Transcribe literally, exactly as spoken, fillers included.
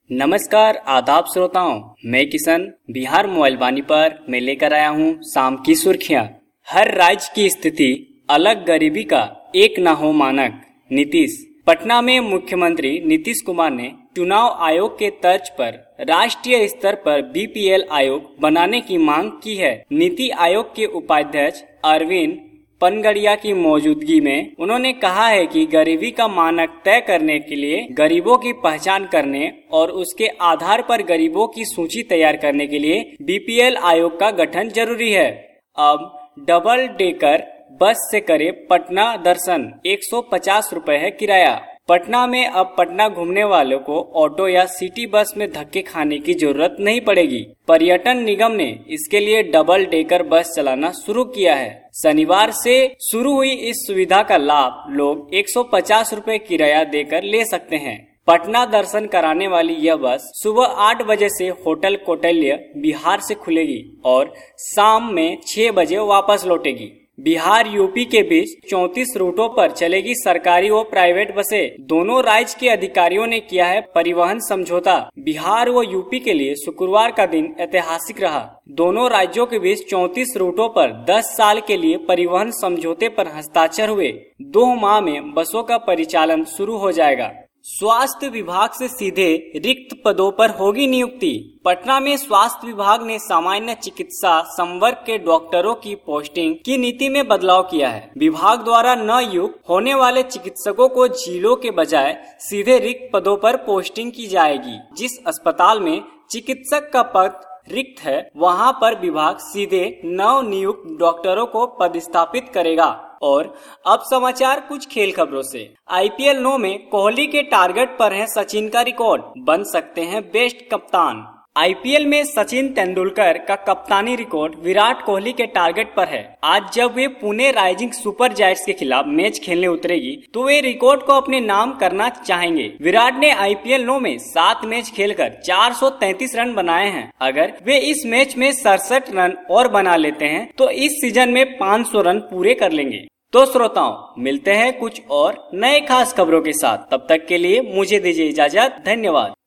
नमस्कार आदाब श्रोताओं, मैं किशन बिहार मोबाइल वाणी पर मैं लेकर आया हूं शाम की सुर्खियां। हर राज्य की स्थिति अलग, गरीबी का एक न हो मानक। नीतीश। पटना में मुख्यमंत्री नीतीश कुमार ने चुनाव आयोग के तर्ज पर राष्ट्रीय स्तर पर बीपीएल आयोग बनाने की मांग की है। नीति आयोग के उपाध्यक्ष अरविंद पनगड़िया की मौजूदगी में उन्होंने कहा है कि गरीबी का मानक तय करने के लिए गरीबों की पहचान करने और उसके आधार पर गरीबों की सूची तैयार करने के लिए बीपीएल आयोग का गठन जरूरी है। अब डबल डेकर बस से करे पटना दर्शन, एक सौ पचास रुपए है किराया। पटना में अब पटना घूमने वालों को ऑटो या सिटी बस में धक्के खाने की जरूरत नहीं पड़ेगी। पर्यटन निगम ने इसके लिए डबल डेकर बस चलाना शुरू किया है। शनिवार से शुरू हुई इस सुविधा का लाभ लोग एक सौ पचास रुपए किराया देकर ले सकते हैं। पटना दर्शन कराने वाली यह बस सुबह आठ बजे से होटल कौटिल्य बिहार से खुलेगी और शाम में छह बजे वापस लौटेगी। बिहार यूपी के बीच चौंतीस रूटों पर चलेगी सरकारी व प्राइवेट बसें। दोनों राज्य के अधिकारियों ने किया है परिवहन समझौता। बिहार व यूपी के लिए शुक्रवार का दिन ऐतिहासिक रहा। दोनों राज्यों के बीच चौंतीस रूटों पर दस साल के लिए परिवहन समझौते पर हस्ताक्षर हुए। दो माह में बसों का परिचालन शुरू हो जाएगा। स्वास्थ्य विभाग से सीधे रिक्त पदों पर होगी नियुक्ति। पटना में स्वास्थ्य विभाग ने सामान्य चिकित्सा संवर्ग के डॉक्टरों की पोस्टिंग की नीति में बदलाव किया है। विभाग द्वारा नियुक्त होने वाले चिकित्सकों को जिलों के बजाय सीधे रिक्त पदों पर पोस्टिंग की जाएगी। जिस अस्पताल में चिकित्सक का पद रिक्त है, वहां पर विभाग सीधे नव नियुक्त डॉक्टरों को पदस्थापित करेगा। और अब समाचार कुछ खेल खबरों से। आईपीएल नौ में कोहली के टारगेट पर है सचिन का रिकॉर्ड, बन सकते हैं बेस्ट कप्तान। आईपीएल में सचिन तेंदुलकर का कप्तानी रिकॉर्ड विराट कोहली के टारगेट पर है। आज जब वे पुणे राइजिंग सुपर जायंट्स के खिलाफ मैच खेलने उतरेगी तो वे रिकॉर्ड को अपने नाम करना चाहेंगे। विराट ने आईपीएल नौ में सात मैच खेलकर चार सौ तैंतीस रन बनाए हैं। अगर वे इस मैच में सड़सठ रन और बना लेते हैं तो इस सीजन में पाँच सौ रन पूरे कर लेंगे। तो श्रोताओं, मिलते हैं कुछ और नए खास खबरों के साथ। तब तक के लिए मुझे दीजिए इजाजत। धन्यवाद।